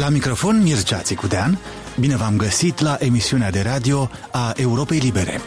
La microfon Mircea Țicudean, bine v-am găsit la emisiunea de radio a Europei Libere.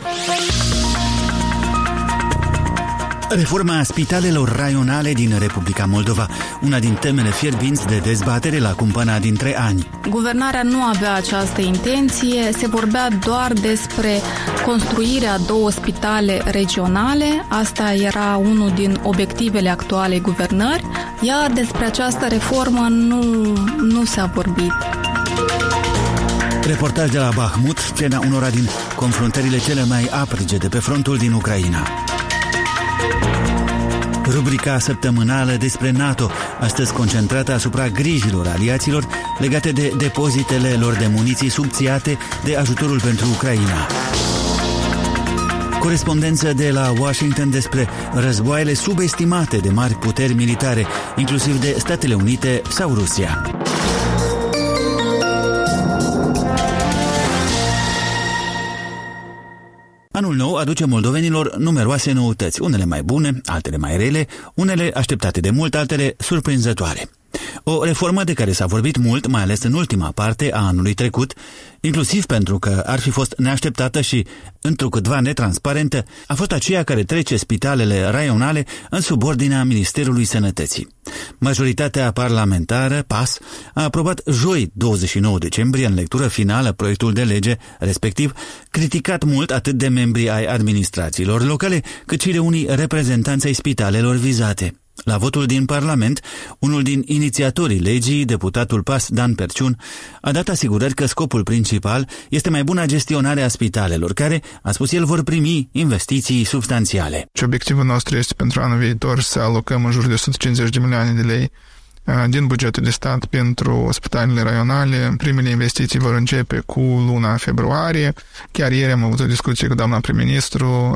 Reforma spitalelor raionale din Republica Moldova, una din temele fierbinți de dezbatere la Cumpăna din 3 ani. Guvernarea nu avea această intenție, se vorbea doar despre construirea 2 spitale regionale, asta era unul din obiectivele actualei guvernări, iar despre această reformă nu s-a vorbit. Reportaj de la Bahmut, scena unora din confruntările cele mai aprige de pe frontul din Ucraina. Rubrica săptămânală despre NATO, astăzi concentrată asupra grijilor aliaților legate de depozitele lor de muniții subțiate de ajutorul pentru Ucraina. Corespondență de la Washington despre războaiele subestimate de mari puteri militare, inclusiv de Statele Unite sau Rusia. Anul nou aduce moldovenilor numeroase noutăți, unele mai bune, altele mai rele, unele așteptate de mult, altele surprinzătoare. O reformă de care s-a vorbit mult, mai ales în ultima parte a anului trecut, inclusiv pentru că ar fi fost neașteptată și întrucâtva netransparentă, a fost aceea care trece spitalele raionale în subordinea Ministerului Sănătății. Majoritatea parlamentară, PAS, a aprobat joi 29 decembrie în lectură finală proiectul de lege, respectiv criticat mult atât de membrii ai administrațiilor locale, cât și de unii reprezentanți ai spitalelor vizate. La votul din Parlament, unul din inițiatorii legii, deputatul PAS Dan Perciun, a dat asigurări că scopul principal este mai bună gestionare a spitalelor, care, a spus el, vor primi investiții substanțiale. Obiectivul nostru este pentru anul viitor să alocăm în jur de 150 de milioane de lei din bugetul de stat pentru spitalele raionale. Primele investiții vor începe cu luna februarie. Chiar ieri am avut o discuție cu doamna prim-ministru,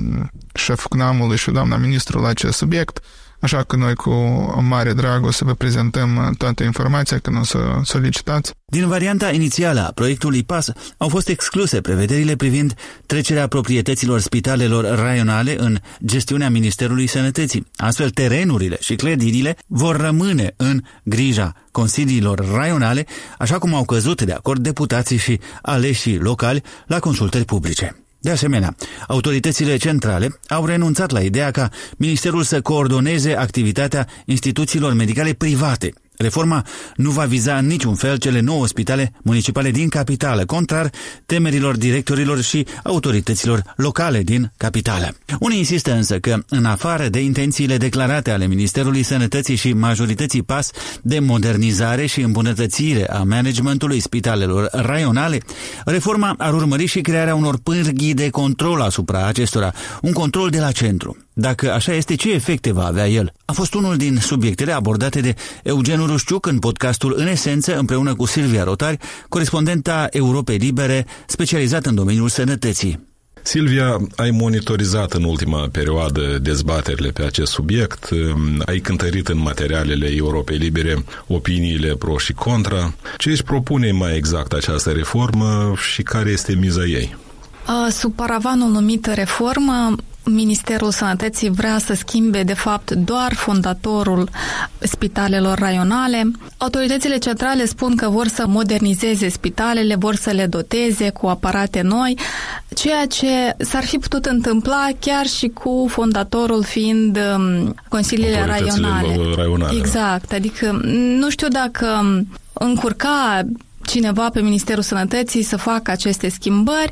șeful CNAM-ului și doamna ministru la acest subiect. Așa că noi cu mare drag o să vă prezentăm toată informația când o să solicitați. Din varianta inițială a proiectului PAS au fost excluse prevederile privind trecerea proprietăților spitalelor raionale în gestiunea Ministerului Sănătății. Astfel, terenurile și clădirile vor rămâne în grija consiliilor raionale, așa cum au căzut de acord deputații și aleșii locali la consultări publice. De asemenea, autoritățile centrale au renunțat la ideea ca ministerul să coordoneze activitatea instituțiilor medicale private. Reforma nu va viza în niciun fel cele 9 spitale municipale din capitală, contrar temerilor directorilor și autorităților locale din capitală. Unii insistă însă că, în afară de intențiile declarate ale Ministerului Sănătății și majorității PAS de modernizare și îmbunătățire a managementului spitalelor raionale, reforma ar urmări și crearea unor pârghii de control asupra acestora, un control de la centru. Dacă așa este, ce efecte va avea el? A fost unul din subiectele abordate de Eugen Urușciuc în podcastul În Esență, împreună cu Silvia Rotari, corespondenta Europei Libere, specializată în domeniul sănătății. Silvia, ai monitorizat în ultima perioadă dezbaterile pe acest subiect, ai cântărit în materialele Europei Libere opiniile pro și contra. Ce își propune mai exact această reformă și care este miza ei? Sub paravanul numit reformă, Ministerul Sănătății vrea să schimbe, de fapt, doar fondatorul spitalelor raionale. Autoritățile centrale spun că vor să modernizeze spitalele, vor să le doteze cu aparate noi, ceea ce s-ar fi putut întâmpla chiar și cu fondatorul fiind consiliile raionale. Exact, adică nu știu dacă încurca cineva pe Ministerul Sănătății să facă aceste schimbări.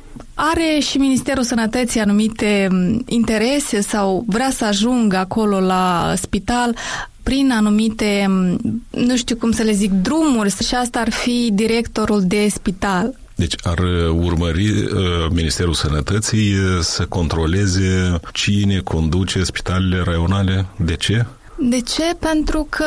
Are și Ministerul Sănătății anumite interese sau vrea să ajungă acolo la spital prin anumite, nu știu cum să le zic, drumuri, și asta ar fi directorul de spital. Deci ar urmări Ministerul Sănătății să controleze cine conduce spitalele raionale. De ce? De ce? Pentru că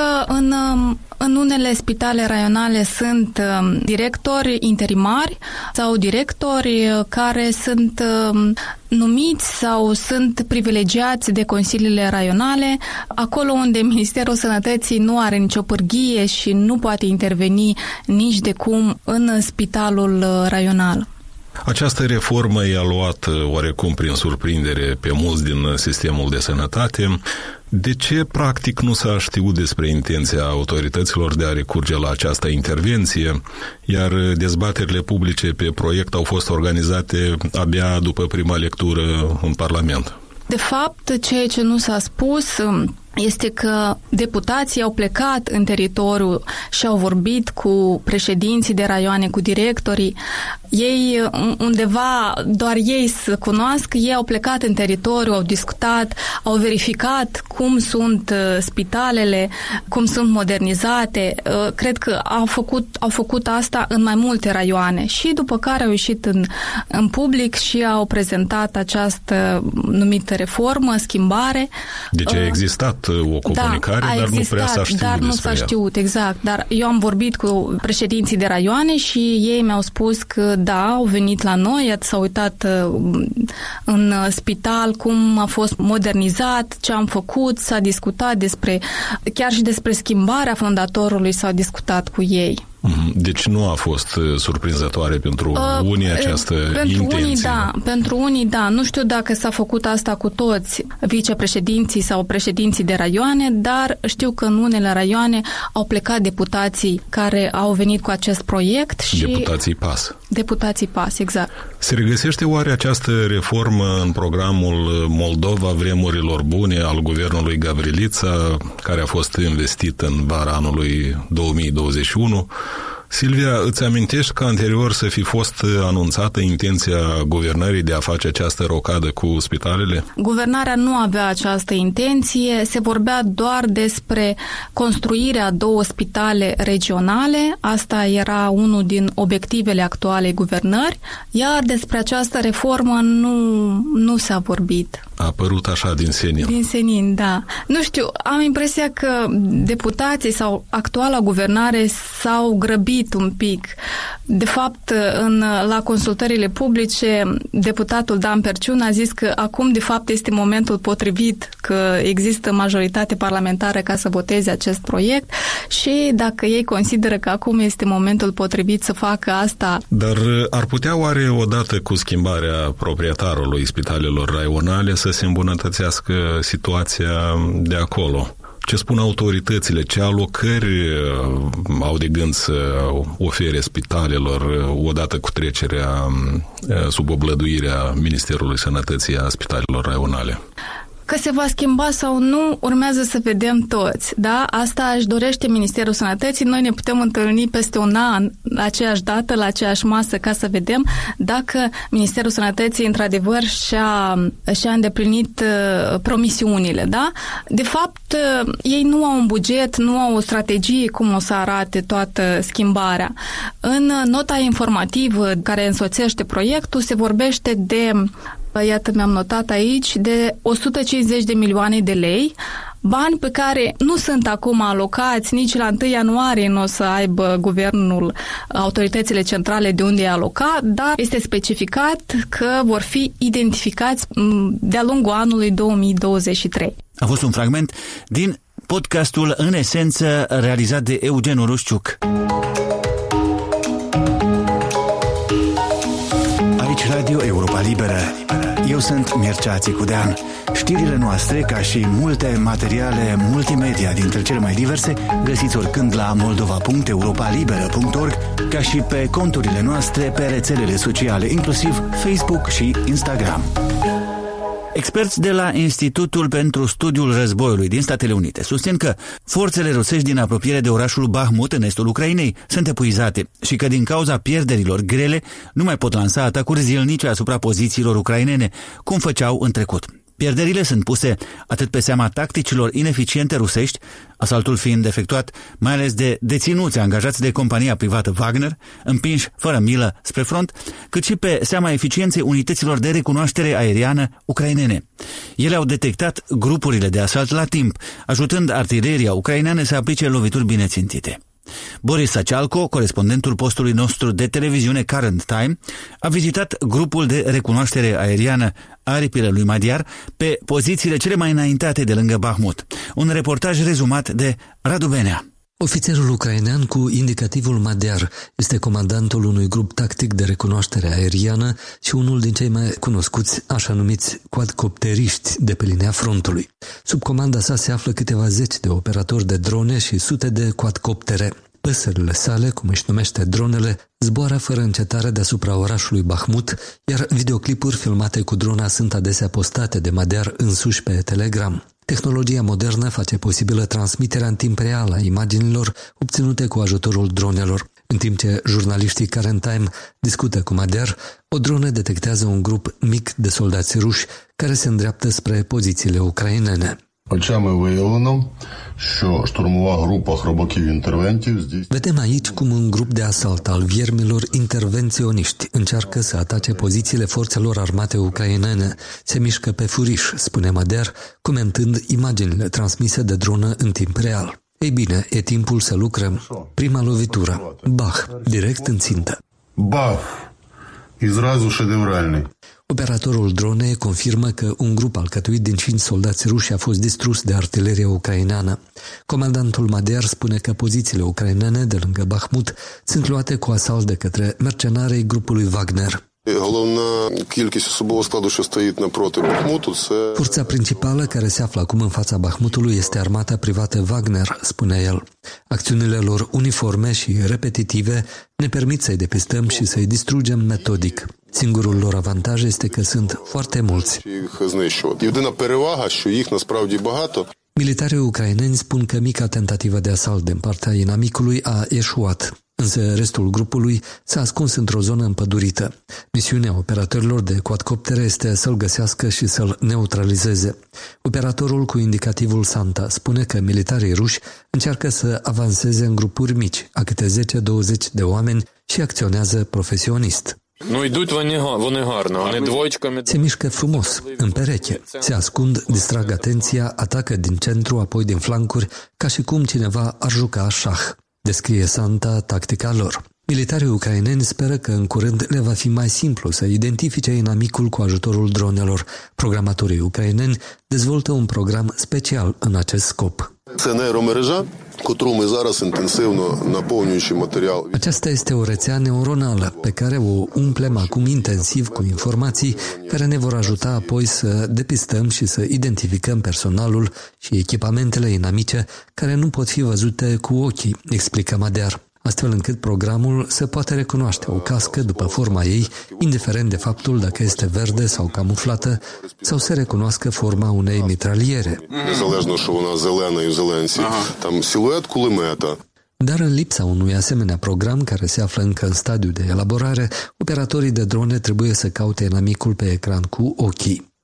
în unele spitale raionale sunt directori interimari sau directori care sunt numiți sau sunt privilegiați de consiliile raionale, acolo unde Ministerul Sănătății nu are nicio pârghie și nu poate interveni nici de cum în spitalul raional. Această reformă i-a luat oarecum prin surprindere pe mulți din sistemul de sănătate. De ce, practic, nu s-a știut despre intenția autorităților de a recurge la această intervenție, iar dezbaterile publice pe proiect au fost organizate abia după prima lectură în Parlament? De fapt, ceea ce nu s-a spus este că deputații au plecat în teritoriu și au vorbit cu președinții de raioane, cu directorii. Ei, undeva, doar ei să cunoască, ei au plecat în teritoriu, au discutat, au verificat cum sunt spitalele, cum sunt modernizate. Cred că au făcut asta în mai multe raioane și după care au ieșit în public și au prezentat această numită reformă, schimbare. Deci a existat o comunicare, dar nu prea s-a știut dar nu s-a știut, exact. Dar eu am vorbit cu președinții de raioane și ei mi-au spus că da, au venit la noi, s-au uitat în spital cum a fost modernizat, ce am făcut, s-a discutat chiar și despre schimbarea fondatorului s-a discutat cu ei. Deci nu a fost surprinzătoare pentru unii această intenție? Pentru unii da. Nu știu dacă s-a făcut asta cu toți vicepreședinții sau președinții de raioane, dar știu că în unele raioane au plecat deputații care au venit cu acest proiect și... Deputații PAS. Deputații PAS, exact. Se regăsește oare această reformă în programul Moldova vremurilor bune al guvernului Gavrilița, care a fost investit în vara anului 2021? Silvia, îți amintești că anterior să fi fost anunțată intenția guvernării de a face această rocadă cu spitalele? Guvernarea nu avea această intenție, se vorbea doar despre construirea 2 spitale regionale, asta era unul din obiectivele actualei guvernări, iar despre această reformă nu s-a vorbit. A apărut așa din senin. Din senin, da. Nu știu, am impresia că deputații sau actuala guvernare s-au grăbit un pic. De fapt, la consultările publice, deputatul Dan Perciun a zis că acum, de fapt, este momentul potrivit, că există majoritate parlamentară ca să voteze acest proiect și dacă ei consideră că acum este momentul potrivit să facă asta... Dar ar putea oare odată cu schimbarea proprietarului spitalelor raionale să se îmbunătățească situația de acolo? Ce spun autoritățile? Ce alocări au de gând să ofere spitalelor odată cu trecerea sub oblăduirea Ministerului Sănătății a spitalelor raionale? Că se va schimba sau nu, urmează să vedem toți. Da? Asta își dorește Ministerul Sănătății. Noi ne putem întâlni peste un an, la aceeași dată, la aceeași masă, ca să vedem dacă Ministerul Sănătății, într-adevăr, și-a îndeplinit promisiunile. Da? De fapt, ei nu au un buget, nu au o strategie cum o să arate toată schimbarea. În nota informativă care însoțește proiectul se vorbește de... Iată, mi-am notat aici, de 150 de milioane de lei, bani pe care nu sunt acum alocați, nici la 1 ianuarie nu o să aibă guvernul, autoritățile centrale de unde e alocat, dar este specificat că vor fi identificați de-a lungul anului 2023. A fost un fragment din podcastul În Esență, realizat de Eugen Urușciuc. Aici Radio Europa Liberă. Eu sunt Mircea Țicudean. Știrile noastre, ca și multe materiale multimedia dintre cele mai diverse, găsiți oricând la moldova.europalibera.org, ca și pe conturile noastre pe rețelele sociale, inclusiv Facebook și Instagram. Experți de la Institutul pentru Studiul Războiului din Statele Unite susțin că forțele rusești din apropiere de orașul Bahmut, în estul Ucrainei, sunt epuizate și că din cauza pierderilor grele nu mai pot lansa atacuri zilnice asupra pozițiilor ucrainene, cum făceau în trecut. Pierderile sunt puse atât pe seama tacticilor ineficiente rusești, asaltul fiind efectuat mai ales de deținuți angajați de compania privată Wagner, împinși fără milă spre front, cât și pe seama eficienței unităților de recunoaștere aeriană ucrainene. Ele au detectat grupurile de asalt la timp, ajutând artileria ucraineană să aplice lovituri bine țintite. Boris Sacialco, corespondentul postului nostru de televiziune Current Time, a vizitat grupul de recunoaștere aeriană Aripile lui Madiar pe pozițiile cele mai înaintate de lângă Bahmut. Un reportaj rezumat de Radu Benea. Ofițerul ucrainean cu indicativul Madiar este comandantul unui grup tactic de recunoaștere aeriană și unul din cei mai cunoscuți, așa numiți quadcopteriști de pe linia frontului. Sub comanda sa se află câteva zeci de operatori de drone și sute de quadcoptere. Păsările sale, cum își numește dronele, zboară fără încetare deasupra orașului Bahmut, iar videoclipuri filmate cu drona sunt adesea postate de Madiar însuși pe Telegram. Tehnologia modernă face posibilă transmiterea în timp real a imaginilor obținute cu ajutorul dronelor. În timp ce jurnaliștii Current Time discută cu Madiar, o dronă detectează un grup mic de soldați ruși care se îndreaptă spre pozițiile ucrainene. Vedem aici cum un grup de asalt al viermilor intervenționiști încearcă să atace pozițiile forțelor armate ucrainene. Se mișcă pe furiș, spune Madiar, comentând imaginile transmise de dronă în timp real. Ei bine, e timpul să lucrăm. Prima lovitură. Bach, direct în țintă. Bach, izrazul ședevralnic. Operatorul dronei confirmă că un grup alcătuit din 5 soldați ruși a fost distrus de artileria ucraineană. Comandantul Madiar spune că pozițiile ucrainene de lângă Bahmut sunt luate cu asalt de către mercenarii grupului Wagner. Forța principală care se află acum în fața Bahmutului este armata privată Wagner, spune el. Acțiunile lor uniforme și repetitive ne permit să-i depistăm și să-i distrugem metodic. Singurul lor avantaj este că sunt foarte mulți. Militarii ucraineni spun că mica tentativă de asalt din partea inamicului a eșuat, însă restul grupului s-a ascuns într-o zonă împădurită. Misiunea operatorilor de quadcoptere este să-l găsească și să-l neutralizeze. Operatorul cu indicativul Santa spune că militarii ruși încearcă să avanseze în grupuri mici, a câte 10-20 de oameni și acționează profesionist. Se mișcă frumos, în pereche, se ascund, distrag atenția, atacă din centru, apoi din flancuri, ca și cum cineva ar juca șah. Descrie Santa tactica lor. Militarii ucraineni speră că în curând le va fi mai simplu să identifice inamicul cu ajutorul dronelor. Programatorii ucraineni dezvoltă un program special în acest scop. Aceasta este o rețea neuronală pe care o umplem acum intensiv cu informații care ne vor ajuta apoi să depistăm și să identificăm personalul și echipamentele inamice care nu pot fi văzute cu ochii, explică Madiar, astfel încât programul să poate recunoaște o cască după forma ei, indiferent de faptul dacă este verde sau camuflată, sau să recunoască forma unei mitraliere. Dar în lipsa unui asemenea program care se află încă în stadiu de elaborare, operatorii de drone trebuie să caute inamicul pe ecran cu ochii.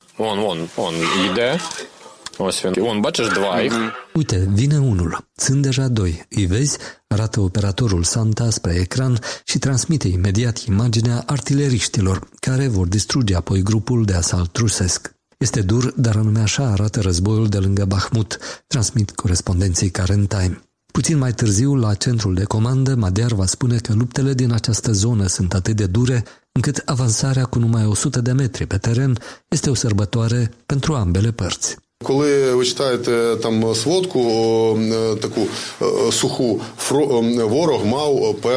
Uite, vine unul. Sunt deja 2. Îi vezi? Arată operatorul Santa spre ecran și transmite imediat imaginea artileriștilor, care vor distruge apoi grupul de asalt rusesc. Este dur, dar anume așa arată războiul de lângă Bahmut, transmit corespondenții Current Time. Puțin mai târziu, la centrul de comandă, Madiar va spune că luptele din această zonă sunt atât de dure, încât avansarea cu numai 100 de metri pe teren este o sărbătoare pentru ambele părți. Коли ви читаєте там сводку таку суху, ворог мав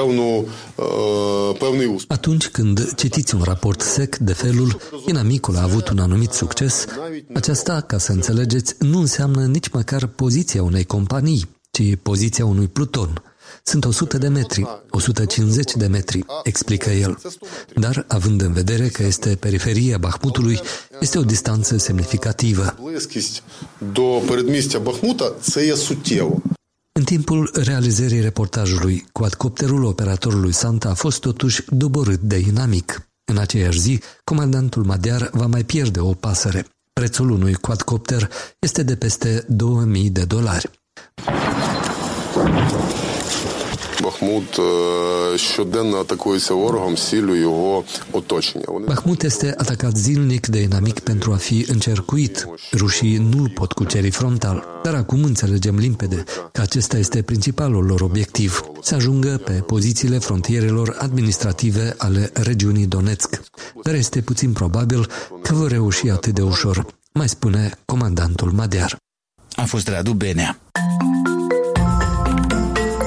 певний успіх. Atunci când citiți un raport sec de felul inamicul a avut un anumit succes, aceasta, ca să înțelegeți, nu înseamnă nici măcar poziția unei companii, ci poziția unui pluton. Sunt 100 de metri, 150 de metri, explică el. Dar, având în vedere că este periferia Bahmutului, este o distanță semnificativă. În timpul realizării reportajului, quadcopterul operatorului Santa a fost totuși doborât de inamic. În aceeași zi, comandantul Madiar va mai pierde o pasăre. Prețul unui quadcopter este de peste $2000. Бахмут щоденно атакується ворогом з ціллю його оточення. Bahmut este atacat zilnic de inamic pentru a fi încercuit. Rușii nu-l pot cuceri frontal, dar acum înțelegem limpede că acesta este principalul lor obiectiv, să ajungă pe pozițiile frontierelor administrative ale regiunii Donetsk. Dar este puțin probabil că vor reuși atât de ușor, mai spune comandantul Madiar. A fost Radu Benea.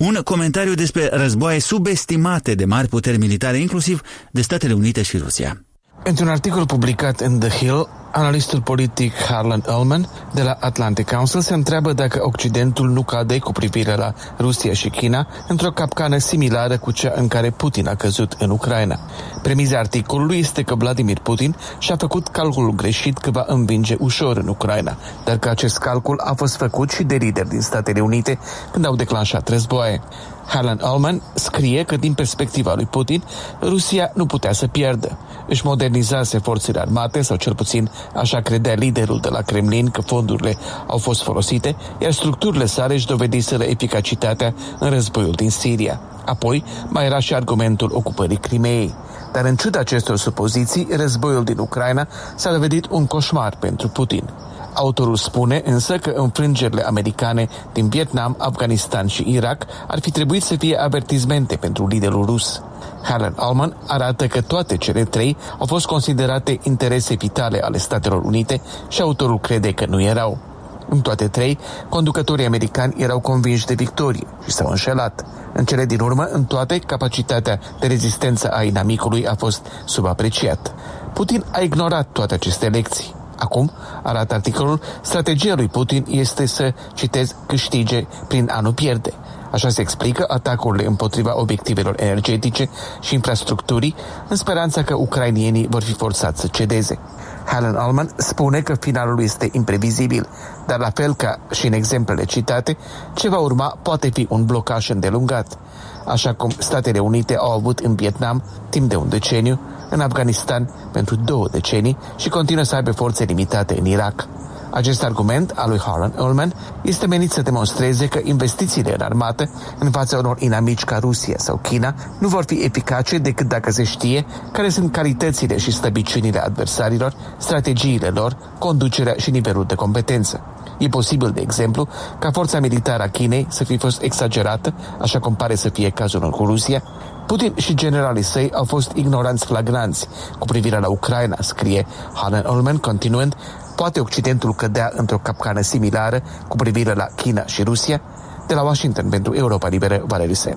Un comentariu despre războaie subestimate de mari puteri militare, inclusiv de Statele Unite și Rusia. Într-un articol publicat în The Hill, analistul politic Harlan Ullman de la Atlantic Council se întreabă dacă Occidentul nu cade cu privire la Rusia și China într-o capcană similară cu cea în care Putin a căzut în Ucraina. Premiza articolului este că Vladimir Putin și-a făcut calculul greșit că va învinge ușor în Ucraina, dar că acest calcul a fost făcut și de lideri din Statele Unite când au declanșat războaie. Harlan Ullman scrie că din perspectiva lui Putin, Rusia nu putea să pierdă. Își modernizase forțele armate, sau cel puțin așa credea liderul de la Kremlin că fondurile au fost folosite, iar structurile sale își dovediseră eficacitatea în războiul din Siria. Apoi mai era și argumentul ocupării Crimeei. Dar în ciuda acestor supoziții, războiul din Ucraina s-a dovedit un coșmar pentru Putin. Autorul spune însă că înfrângerile americane din Vietnam, Afganistan și Irak ar fi trebuit să fie avertizmente pentru liderul rus. Harlan Ullman arată că toate cele trei au fost considerate interese vitale ale Statelor Unite și autorul crede că nu erau. În toate trei, conducătorii americani erau convinși de victorie și s-au înșelat. În cele din urmă, în toate, capacitatea de rezistență a inamicului a fost subapreciat. Putin a ignorat toate aceste lecții. Acum, arată articolul, strategia lui Putin este să, citez, câștige prin a nu pierde. Așa se explică atacurile împotriva obiectivelor energetice și infrastructurii, în speranța că ucrainienii vor fi forțați să cedeze. Harlan Ullman spune că finalul este imprevizibil, dar la fel ca și în exemplele citate, ce va urma poate fi un blocaj îndelungat, așa cum Statele Unite au avut în Vietnam timp de un deceniu, în Afganistan pentru 2 decenii și continuă să aibă forțe limitate în Irak. Acest argument al lui Harlan Ullman este menit să demonstreze că investițiile în armată în fața unor inamici ca Rusia sau China nu vor fi eficace decât dacă se știe care sunt calitățile și slăbiciunile adversarilor, strategiile lor, conducerea și nivelul de competență. E posibil, de exemplu, ca forța militară a Chinei să fi fost exagerată, așa cum pare să fie cazul cu Rusia. Putin și generalii săi au fost ignoranți flagranți cu privire la Ucraina, scrie Harlan Ullman, continuând, poate Occidentul cădea într-o capcană similară cu privire la China și Rusia? De la Washington pentru Europa Liberă, Valeriu Sena.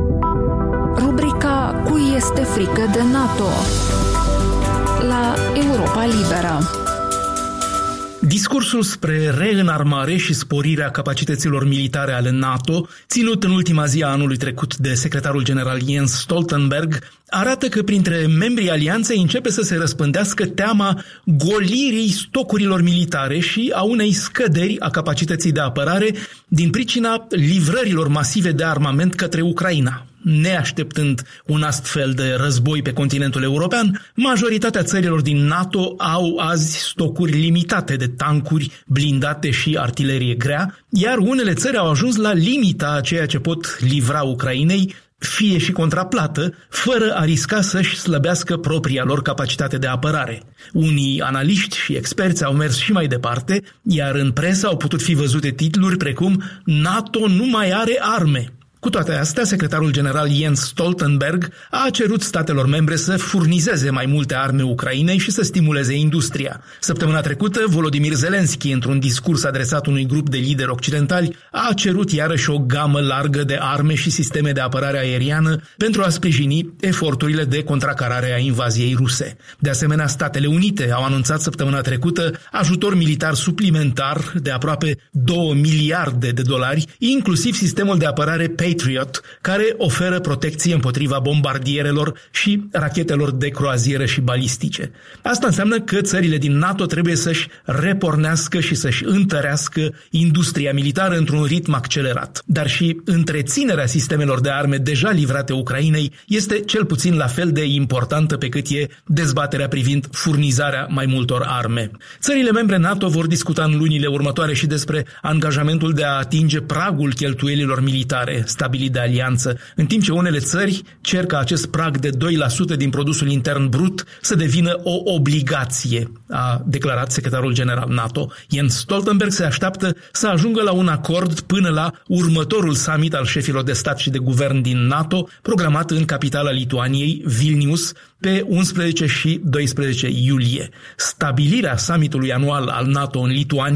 Rubrica Cui este frică de NATO la Europa Liberă. Discursul spre reînarmare și sporirea capacităților militare ale NATO, ținut în ultima zi a anului trecut de secretarul general Jens Stoltenberg, arată că printre membrii alianței începe să se răspândească teama golirii stocurilor militare și a unei scăderi a capacității de apărare din pricina livrărilor masive de armament către Ucraina. Neașteptând un astfel de război pe continentul european, majoritatea țărilor din NATO au azi stocuri limitate de tancuri, blindate și artilerie grea, iar unele țări au ajuns la limita a ceea ce pot livra Ucrainei, fie și contraplată, fără a risca să-și slăbească propria lor capacitate de apărare. Unii analiști și experți au mers și mai departe, iar în presă au putut fi văzute titluri precum NATO nu mai are arme. Cu toate astea, secretarul general Jens Stoltenberg a cerut statelor membre să furnizeze mai multe arme Ucrainei și să stimuleze industria. Săptămâna trecută, Volodymyr Zelensky, într-un discurs adresat unui grup de lideri occidentali, a cerut iarăși o gamă largă de arme și sisteme de apărare aeriană pentru a sprijini eforturile de contracarare a invaziei ruse. De asemenea, Statele Unite au anunțat săptămâna trecută ajutor militar suplimentar de aproape 2 miliarde de dolari, inclusiv sistemul de apărare Patriot, care oferă protecție împotriva bombardierelor și rachetelor de croazieră și balistice. Asta înseamnă că țările din NATO trebuie să-și repornească și să-și întărească industria militară într-un ritm accelerat. Dar și întreținerea sistemelor de arme deja livrate Ucrainei este cel puțin la fel de importantă pe cât e dezbaterea privind furnizarea mai multor arme. Țările membre NATO vor discuta în lunile următoare și despre angajamentul de a atinge pragul cheltuielilor militare stabilit de alianță, în timp ce unele țări cer ca acest prag de 2% din produsul intern brut să devină o obligație, a declarat secretarul general NATO. Jens Stoltenberg se așteaptă să ajungă la un acord până la următorul summit al șefilor de stat și de guvern din NATO, programat în capitala Lituaniei, Vilnius, pe 11 și 12 iulie. Stabilirea summitului anual al NATO în Lituania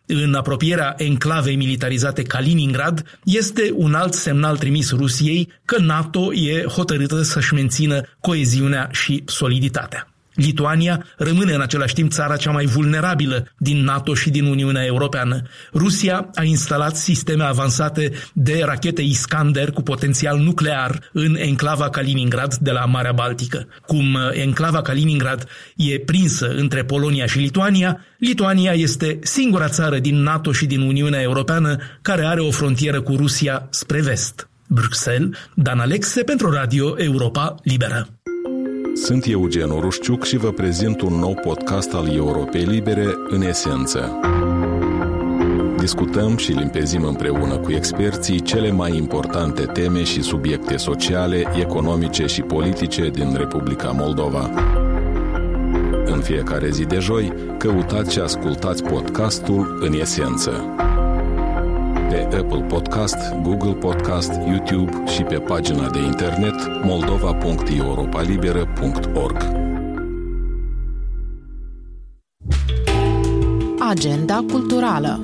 în apropierea enclavei militarizate Kaliningrad este un alt semnal trimis Rusiei că NATO e hotărâtă să-și mențină coeziunea și soliditatea. Lituania rămâne în același timp țara cea mai vulnerabilă din NATO și din Uniunea Europeană. Rusia a instalat sisteme avansate de rachete Iskander cu potențial nuclear în enclava Kaliningrad de la Marea Baltică. Cum enclava Kaliningrad e prinsă între Polonia și Lituania, Lituania este singura țară din NATO și din Uniunea Europeană care are o frontieră cu Rusia spre vest. Bruxelles, Dan Alexe pentru Radio Europa Liberă. Sunt Eugen Orușciuc și vă prezint un nou podcast al Europei Libere, În Esență. Discutăm și limpezim împreună cu experții cele mai importante teme și subiecte sociale, economice și politice din Republica Moldova. În fiecare zi de joi, căutați și ascultați podcastul În Esență. Pe Apple Podcast, Google Podcast, YouTube și pe pagina de internet moldova.europalibera.org. Agenda culturală.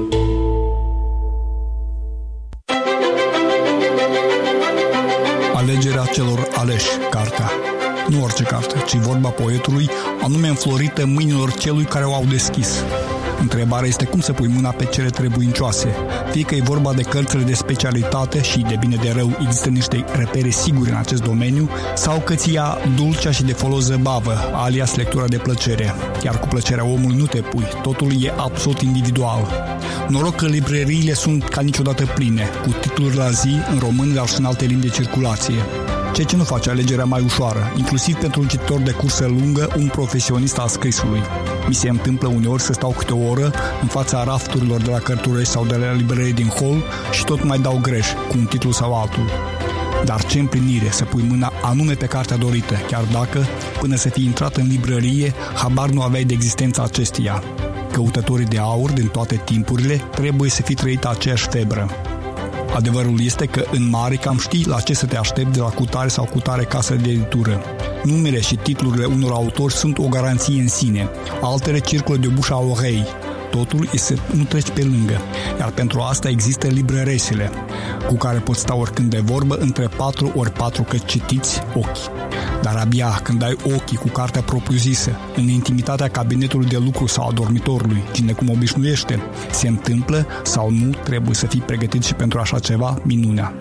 Alegerea celor aleși, cartea. Nu orice carte, ci vorba poetului, anume înflorită mâinilor celui care o au deschis. Întrebarea este cum să pui mâna pe cele trebuincioase. Fie că e vorba de cărțile de specialitate și, de bine de rău, există niște repere sigure în acest domeniu, sau că ți ia dulcea și de folos zăbavă, alias lectura de plăcere. Iar cu plăcerea omului nu te pui, totul e absolut individual. Noroc că librăriile sunt ca niciodată pline, cu titluri la zi în român, dar și în alte limbi de circulație. Ceea ce nu face alegerea mai ușoară, inclusiv pentru un cititor de cursă lungă, un profesionist al scrisului. Mi se întâmplă uneori să stau câte o oră în fața rafturilor de la cărturești sau de la librării din hol și tot mai dau greș cu un titlu sau altul. Dar ce împlinire să pui mâna anume pe cartea dorită, chiar dacă, până să fii intrat în librărie, habar nu aveai de existența acesteia. Căutătorii de aur din toate timpurile trebuie să fi trăit aceeași febră. Adevărul este că în mare cam știi la ce să te aștepți de la cutare sau cutare casă de editură. Numele și titlurile unor autori sunt o garanție în sine, altele circulă de bușa orei. Totul este să nu treci pe lângă, iar pentru asta există librăresele, cu care poți sta oricând de vorbă între 4 ori 4 că citiți ochii. Dar abia când ai ochii cu cartea propriu-zisă, în intimitatea cabinetului de lucru sau a dormitorului, cine cum obișnuiește, se întâmplă sau nu, trebuie să fii pregătit și pentru așa ceva, minunea.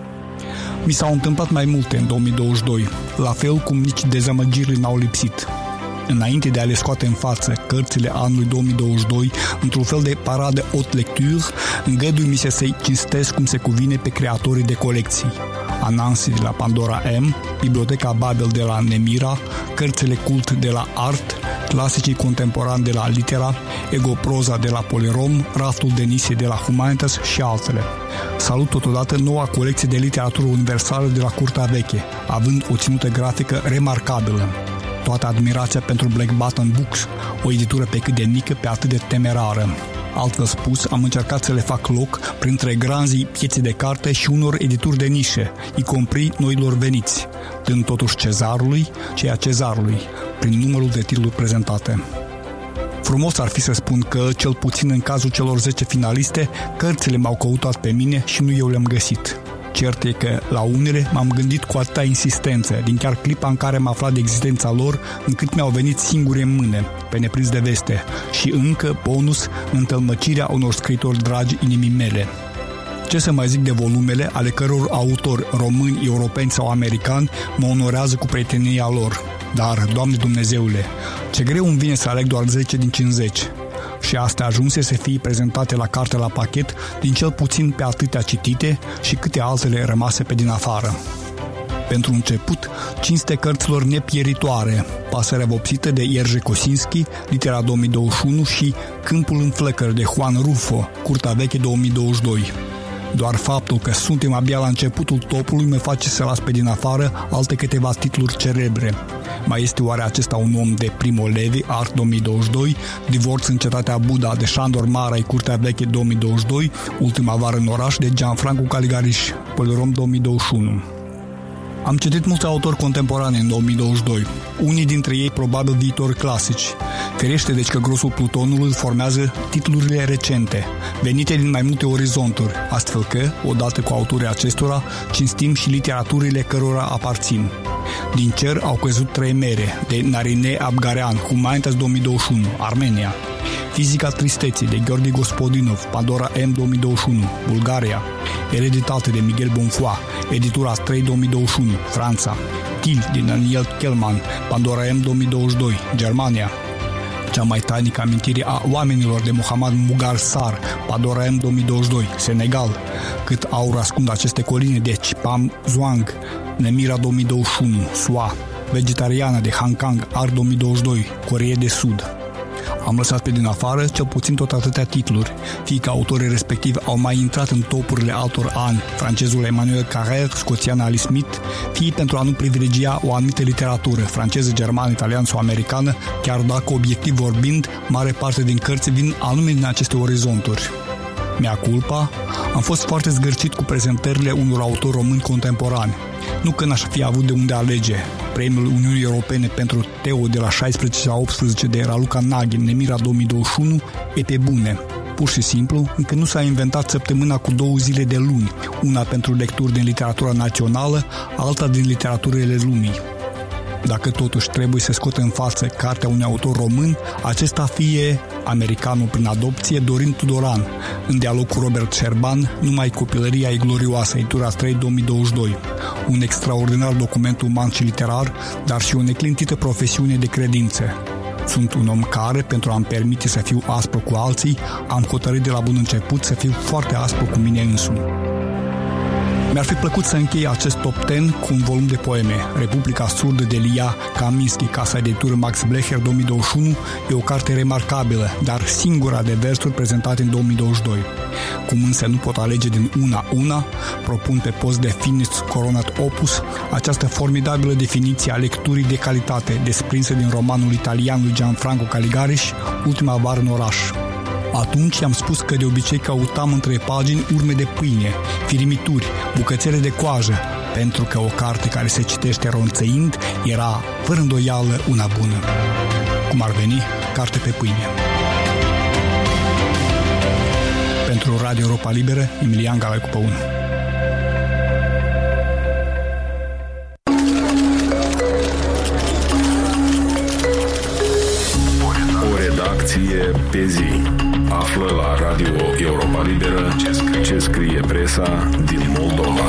Mi s-au întâmplat mai multe în 2022, la fel cum nici dezamăgirile n-au lipsit. Înainte de a le scoate în față cărțile anului 2022, într-un fel de paradă haute lecture, îngădui-mi să-i cinstesc cum se cuvine pe creatorii de colecții. Anansi de la Pandora M, Biblioteca Babel de la Nemira, cărțile cult de la Art, clasicii contemporani de la Litera, Egoproza de la Polirom, Raftul Denisie de la Humanitas și altele. Salut totodată noua colecție de literatură universală de la Curtea Veche, având o ținută grafică remarcabilă. Toată admirația pentru Black Button Books, o editură pe cât de mică, pe atât de temerară. Altfel spus, am încercat să le fac loc printre granzii pieței de carte și unor edituri de nișe, y compris noilor veniți, dând totuși cezarului ceea cezarului, prin numărul de titluri prezentate. Frumos ar fi să spun că, cel puțin în cazul celor 10 finaliste, cărțile m-au căutat pe mine și nu eu le-am găsit. Cert e că, la unele, m-am gândit cu atâta insistență, din chiar clipa în care am aflat de existența lor, încât mi-au venit singure în mână, pe neprins de veste, și încă, bonus, întâlmăcirea unor scriitori dragi inimii mele. Ce să mai zic de volumele ale căror autori români, europeni sau americani mă onorează cu prietenia lor. Dar, Doamne Dumnezeule, ce greu îmi vine să aleg doar 10 din 50. Și astea ajunse să fie prezentate la carte la pachet din cel puțin pe atâtea citite și câte altele rămase pe din afară. Pentru început, cinste cărților nepieritoare, Pasărea vopsită de Jerzy Kosinski, Litera 2021 și Câmpul în flăcări de Juan Rulfo, Curtea Veche 2022. Doar faptul că suntem abia la începutul topului mă face să las pe din afară alte câteva titluri celebre. Mai este oare acesta un om de Primo Levi, Art 2022, Divorț în cetatea Buda de Șandor Marai, Curtea Veche 2022, Ultima vară în oraș de Gianfranco Caligariș, Polirom 2021. Am citit mulți autori contemporani în 2022, unii dintre ei probabil viitori clasici, Ferește deci că grosul plutonului îl formează titlurile recente, venite din mai multe orizonturi, astfel că, odată cu autorii acestora, cinstim și literaturile cărora aparțin. Din cer au căzut 3 mere, de Narine Abgarean, Humanitas 2021, Armenia. Fizica tristeții, de Gheorghe Gospodinov, Pandora M 2021, Bulgaria. Ereditate, de Miguel Bonfoy, Editura 3 2021, Franța. Til, de Daniel Kellman, Pandora M 2022, Germania. Cea mai tainică amintire a oamenilor, de Mohammad Mugar Sar, Pandora M 2022, Senegal. Cât aur ascund aceste coline, de Chipam Zhuang, Nemira 2021, SUA. Vegetariană, de Han Kang, Art 2022, Coreea de Sud. Am lăsat pe din afară cel puțin tot atâtea titluri, fie că autorii respectivi au mai intrat în topurile altor ani, francezul Emmanuel Carrère, scoțian Ali Smith, fie pentru a nu privilegia o anumită literatură, franceză, germană, italiană sau americană, chiar dacă, obiectiv vorbind, mare parte din cărți vin anume din aceste orizonturi. Mea culpa, am fost foarte zgârcit cu prezentările unor autori români contemporani. Nu că n-aș fi avut de unde alege. Premiul Uniunii Europene pentru Teo de la 16 la 18 de Raluca Naghin, Nemira 2021, e pe bune. Pur și simplu, încă nu s-a inventat săptămâna cu 2 zile de luni, una pentru lecturi din literatura națională, alta din literaturile lumii. Dacă totuși trebuie să scot în față cartea unui autor român, acesta fie americanul prin adopție Dorin Tudoran, în dialog cu Robert Șerban, Numai copilăria e glorioasă, Editura 3 2022. Un extraordinar document uman și literar, dar și o neclintită profesiune de credință. Sunt un om care, pentru a-mi permite să fiu aspru cu alții, am hotărât de la bun început să fiu foarte aspru cu mine însumi. Mi-ar fi plăcut să închei acest top 10 cu un volum de poeme. Republica Surdă, de Lia Kaminski, casa editură Max Blecher 2021, e o carte remarcabilă, dar singura de versuri prezentate în 2022. Cum însă nu pot alege din una, propun pe post de finis coronat opus această formidabilă definiție a lecturii de calitate desprinsă din romanul italian lui Gianfranco Caligariș, Ultima vară în oraș. Atunci i-am spus că de obicei căutam între pagini urme de pâine, firimituri, bucățele de coajă, pentru că o carte care se citește ronțăind era, fără îndoială, una bună. Cum ar veni, carte pe pâine. Pentru Radio Europa Liberă, Emilian Galai cu Păun. O redacție pe zi. Află la Radio Europa Liberă ce scrie presa din Moldova.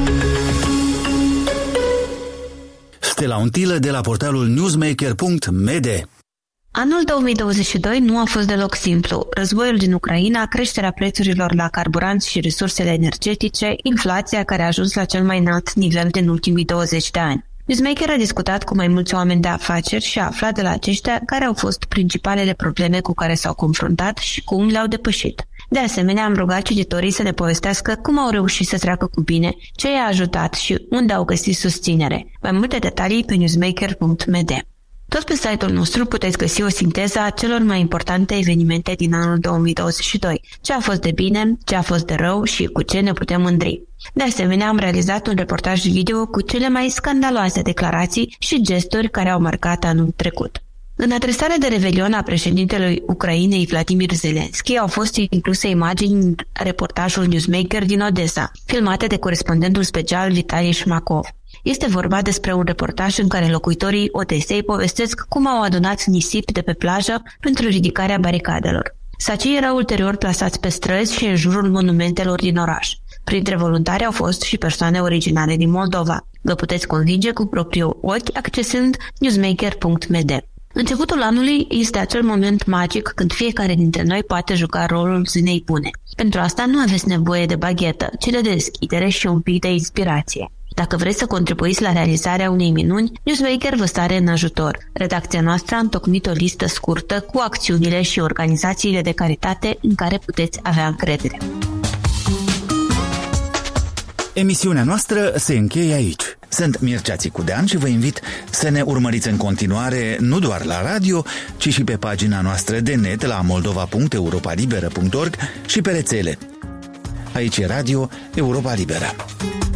Stella Untilă de la portalul newsmaker.md. Anul 2022 nu a fost deloc simplu. Războiul din Ucraina, creșterea prețurilor la carburanți și resursele energetice, inflația care a ajuns la cel mai înalt nivel din ultimii 20 de ani. Newsmaker a discutat cu mai mulți oameni de afaceri și a aflat de la aceștia care au fost principalele probleme cu care s-au confruntat și cum le-au depășit. De asemenea, am rugat cititorii să ne povestească cum au reușit să treacă cu bine, ce i-a ajutat și unde au găsit susținere. Mai multe detalii pe newsmaker.md. Tot pe site-ul nostru puteți găsi o sinteză a celor mai importante evenimente din anul 2022, ce a fost de bine, ce a fost de rău și cu ce ne putem mândri. De asemenea, am realizat un reportaj video cu cele mai scandaloase declarații și gesturi care au marcat anul trecut. În adresarea de revelion a președintelui Ucrainei Vladimir Zelensky au fost incluse imagini în reportajul Newsmaker din Odessa, filmate de corespondentul special Vitali Shmakov. Este vorba despre un reportaj în care locuitorii Odesei povestesc cum au adunat nisip de pe plajă pentru ridicarea baricadelor. Sacii erau ulterior plasați pe străzi și în jurul monumentelor din oraș. Printre voluntari au fost și persoane originare din Moldova. Vă puteți convinge cu propriul ochi accesând newsmaker.md. Începutul anului este acel moment magic când fiecare dintre noi poate juca rolul zilei bune. Pentru asta nu aveți nevoie de baghetă, ci de deschidere și un pic de inspirație. Dacă vreți să contribuiți la realizarea unei minuni, Newsmaker vă stare în ajutor. Redacția noastră a întocmit o listă scurtă cu acțiunile și organizațiile de caritate în care puteți avea încredere. Emisiunea noastră se încheie aici. Sunt Mircea Țicudean și vă invit să ne urmăriți în continuare nu doar la radio, ci și pe pagina noastră de net la moldova.europalibera.org și pe rețele. Aici e Radio Europa Liberă.